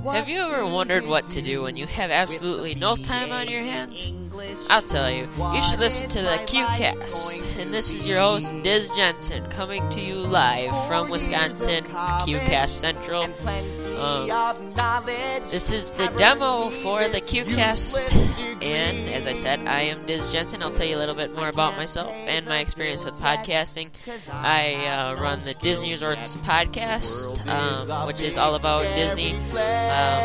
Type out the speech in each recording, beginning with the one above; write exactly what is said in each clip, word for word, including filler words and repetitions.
Have you ever wondered what to do when you have absolutely no time on your hands? I'll tell you, you should listen to the QCast. And this is your host, Diz Jensen, coming to you live from Wisconsin, QCast Central. Um, this is the demo for the QCast, and as I said, I am Diz Jensen. I'll tell you a little bit more about myself and my experience with podcasting. I uh, run the Disney Resorts podcast, um, which is all about Disney. Um,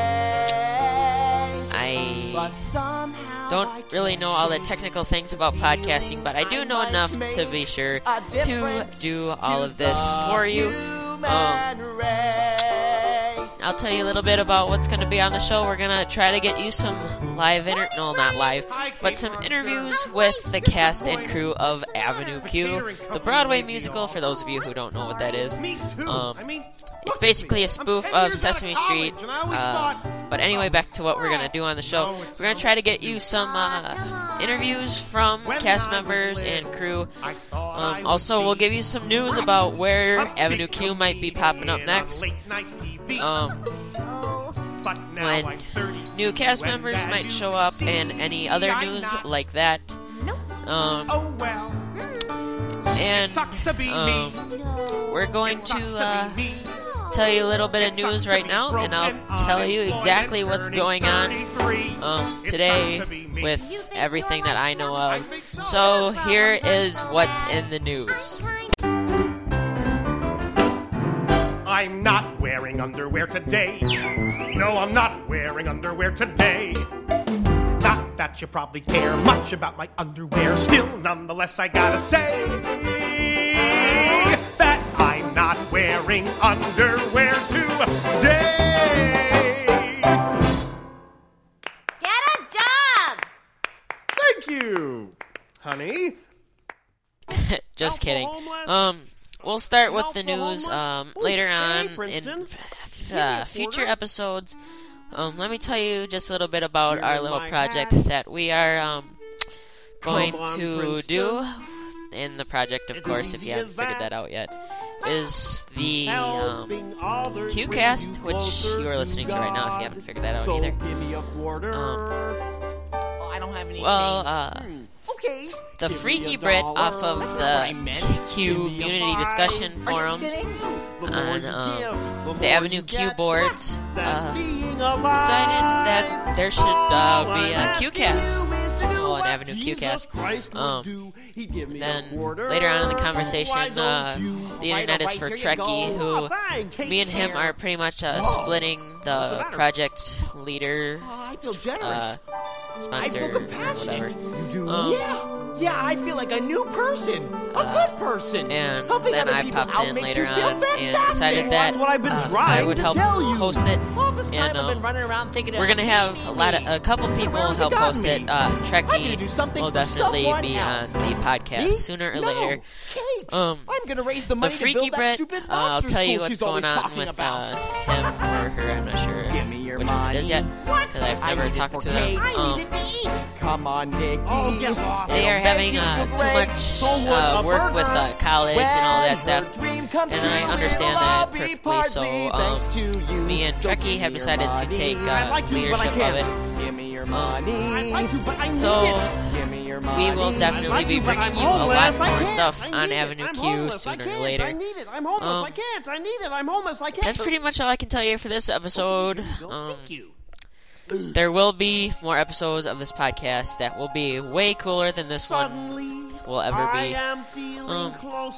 I don't really know all the technical things about podcasting, but I do know enough to be sure to do all of this for you. Um, I'll tell you a little bit about what's going to be on the show. We're going to try to get you some live, inter- no, not live, but some interviews with the cast and crew of Avenue Q, the Broadway musical, for those of you who don't know what that is. Um, it's basically a spoof of Sesame Street. Uh, but anyway, back to what we're going to do on the show. We're going to try to get you some uh, interviews from cast members and crew. Um, also, we'll give you some news about where Avenue Q might be popping up next. Um, when new cast members might show up, and any other news like that. Um, and um, we're going to uh, tell you a little bit of news right now, and I'll tell you exactly what's going on um, today with everything that I know of. So here is what's in the news. I'm not wearing underwear today. No, I'm not wearing underwear today. Not that you probably care much about my underwear. Still, nonetheless, I gotta say that I'm not wearing underwear today. Get a job! Thank you, honey. Just kidding. Um... We'll start with the news um, later on in uh, future episodes. Um, let me tell you just a little bit about our little project that we are um, going to do. And the project, of course, if you haven't figured that out yet, is the um, QCast, which you are listening to right now if you haven't figured that out either. Um, well, uh... the Freaky Brit off of the Q Community Discussion Forums on um, the Avenue Q boards uh, decided that there should uh, be a QCast, well, an Avenue QCast. Um, then later on in the conversation, uh, the internet is for Trekkie, who me and him are pretty much uh, splitting the project leader uh, sponsor or whatever. Um, yeah. Yeah, I feel like a new person, a uh, good person. And Helping then other I people popped out in makes later you feel on and fantastic. decided that Well, that's what I've been uh, trying I would to help tell you. host it. All this time And I've been um, running around thinking we're gonna have a lot of a couple people Where has it help gotten host me? it. Uh, I'm gonna do Trekkie something will for definitely someone be else. on the podcast Me? sooner or No, later. Kate, Um, I'm gonna raise the The money Freaky to build that Brit, stupid uh, I'll monster tell you school what's she's going always on talking with about. uh, him or her. I'm not sure Give me your which one it is yet money. because I've I never need it talked for to Kate. them. I Um, need it to eat. Come on, Nicky. Oh, get lost. They are having uh, too much uh, work with uh, college and all that stuff, and I understand that perfectly. So, um, me and Trekkie have decided to take uh, leadership of it. Give me your Um, money. I'd like to, but I need so, it. Give me your money. we will definitely I'd like be to, but bringing I'm you a lot homeless. I more can't. stuff I on need it. Avenue I'm Q homeless. sooner I or can't. later. I need it. I'm homeless. Um, I can't. I need it. I'm homeless. I can't. That's pretty much all I can tell you for this episode. Um, Thank you. there will be more episodes of this podcast that will be way cooler than this one will ever be. Um,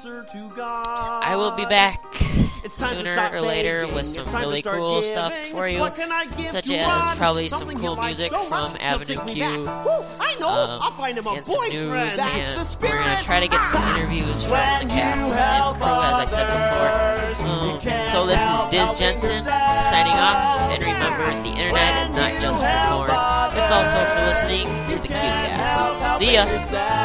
I will be back sooner or later with some really cool stuff for you, such as probably some cool music from Avenue Q, um, and some news, and we're going to try to get some interviews from the cast and crew, as I said before. Um, so this is Diz Jensen signing off, and remember, the internet is not just for porn, it's also for listening to the QCast. See ya!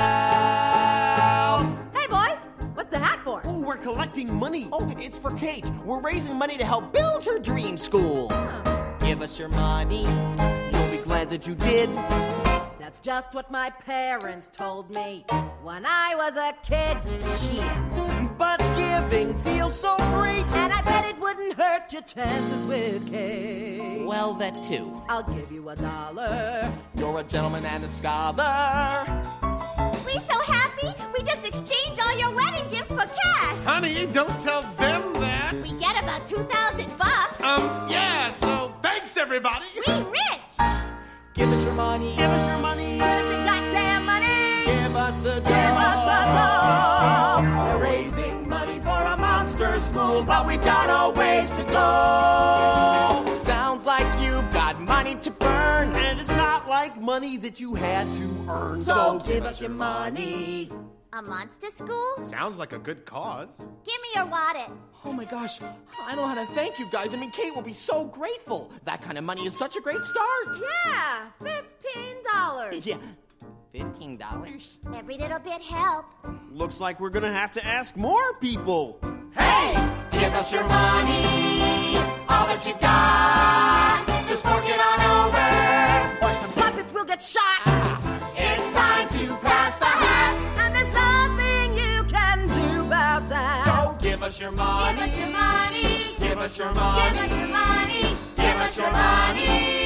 Hey, boys, what's the hat for? Oh, we're collecting money. Oh, it's for Kate. We're raising money to help build her dream school. Give us your money. You'll be glad that you did. That's just what my parents told me. when I was a kid. Shit. But giving feels so great. And I bet it wouldn't hurt your chances with Kate. Well, that too. I'll give you a dollar. You're a gentleman and a scholar. We so happy, we just exchanged all your wedding gifts for cash. Honey, don't tell them that. We get about two thousand bucks. Um, yeah, so thanks, everybody. We rich. Give us your money. Give us your money. Give us your goddamn money. Give us the dough. Give us the dough. We're raising money for a monster school, but we got a ways to go. Sounds like you've got money to burn, and it's not like money that you had to earn. So, so give us your money. A monster school? Sounds like a good cause. Give me your wallet. Oh my gosh, I don't know how to thank you guys. I mean, Kate will be so grateful. That kind of money is such a great start. Yeah, fifteen dollars. Yeah, fifteen dollars? Every little bit help. Looks like we're gonna have to ask more people. Hey, give us your money, all that you got. Just fork it on over, or some puppets will get shot. Ah, it's time to pass the hat. And there's nothing you can do about that. So give us your money. Give us your money. Give us your money. Give us your money. Give us your money.